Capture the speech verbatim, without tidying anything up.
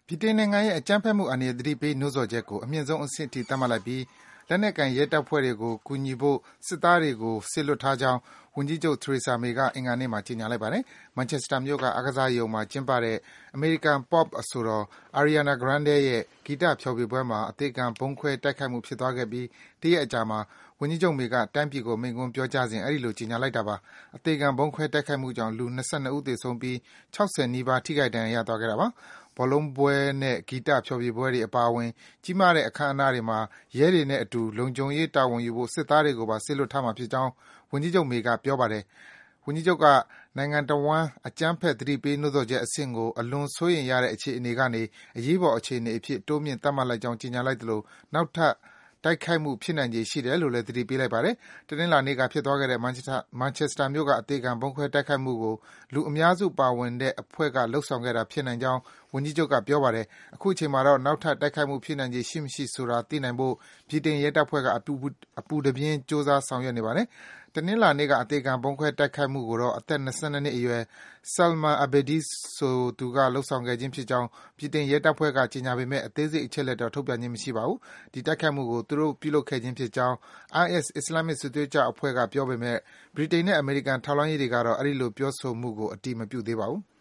ဗြိတိန်နိုင်ငံရဲ့အကြမ်းဖက်မှုအန္တရာယ်သတိပေးနှိုးဆော်ချက်ကိုအမြင့်ဆုံးအဆင့်အထိသတ်မှတ်လိုက်ပြီးလက်နက်ကိုင်ရဲတပ်ဖွဲ့တွေကိုကူညီဖို့စစ်သားတွေကိုစေလွှတ်ထားကြောင်းဝန်ကြီးချုပ် Theresa May ကအင်္ဂါနေ့မှာကြေညာလိုက်ပါတယ်။ Manchester မြို့ကအားကစားရုံမှာကျင်းပတဲ့အမေရိကန် Pop အဆိုတော် Ariana Grande ရဲ့ဂီတဖျော်ဖြေပွဲမှာအသေခံဗုံးခွဲတိုက်ခိုက်မှုဖြစ်သွားခဲ့ပြီးတရက်အကြာမှာဝန်ကြီးချုပ် May ကတိုင်းပြည်ကိုမိန့်ခွန်းပြောကြားစဉ်အဲဒီလိုကြေညာလိုက်တာပါ။ အသေခံဗုံးခွဲတိုက်ခိုက်မှုကြောင့်လူ ၂၂ ဦးသေဆုံးပြီး၆၀ နီးပါးထိခိုက်ဒဏ်ရာရသွားခဲ့တာပါ။ ဘောလုံးပွဲနဲ့ဂီတဖျော်ဖြေပွဲတွေအပါအဝင်ကြီးမားတဲ့အခမ်းအနားတွေမှာရဲတွေနဲ့အတူလုံခြုံရေးတာဝန်ယူဖို့စစ်သားတွေကိုပါစေလွှတ်ထားမှာဖြစ်ကြောင်းဝန်ကြီးချုပ် May ကပြောပါတယ်။ ဝန်ကြီးချုပ်ကနိုင်ငံတဝန်းအကြမ်းဖက်သတိပေးနှိုးဆော်ချက်အဆင့်ကိုအလွန်စိုးရိမ်ရတဲ့အခြေအနေကနေအရေးပေါ်အခြေအနေအဖြစ်တိုးမြှင့်သတ်မှတ်လိုက်ကြောင်းကြေညာလိုက်သလိုနောက်ထပ်တိုက်ခိုက်မှုဖြစ်နိုင်ခြေရှိတယ်လို့လည်းသတိပေးလိုက်ပါတယ်။ တနင်္လာနေ့ကဖြစ်သွားခဲ့တဲ့ Manchester မြို့ကအသေခံဗုံးခွဲတိုက်ခိုက်မှုကိုလူအများစုပါဝင်တဲ့အဖွဲ့ကလုပ်ဆောင်ခဲ့တာဖြစ်နိုင်ကြောင်းဝန်ကြီးချုပ်ကပြောပါတယ်။ အခုချိန်မှာတော့နောက်ထပ်တိုက်ခိုက်မှုဖြစ်နိုင်ခြေရှိမရှိဆိုတာသိနိုင်ဖို့ဗြိတိန်ရဲတပ်ဖွဲ့ကအပူတပြင်းကြိုးစားဆောင်ရွက်နေပါတယ်။ တနင်္လာနေ့ကအသေခံဗုံးခွဲတိုက်ခိုက်မှုကိုတော့အသက် ၂၂ နှစ်အရွယ် Salman Abedi ဆိုသူကလုပ်ဆောင်ခဲ့ခြင်းဖြစ်ကြောင်းဗြိတိန်ရဲတပ်ဖွဲ့ကကြေညာပေမယ့်အသေးစိတ်အချက်အလက်တော့ထုတ်ပြန်ခြင်းမရှိပါဘူး။ ဒီတိုက်ခိုက်မှုကိုသူတို့ပြုလုပ်ခဲ့ခြင်းဖြစ်ကြောင်း အိုင်အက်စ် အစ္စလာမ်စစ်သွေးကြွအဖွဲ့ကပြောပေမယ့်ဗြိတိန်နဲ့အမေရိကန်ထောက်လှမ်းရေးတွေကတော့အဲဒီလိုပြောဆိုမှုကိုအတည်မပြုသေးပါဘူး။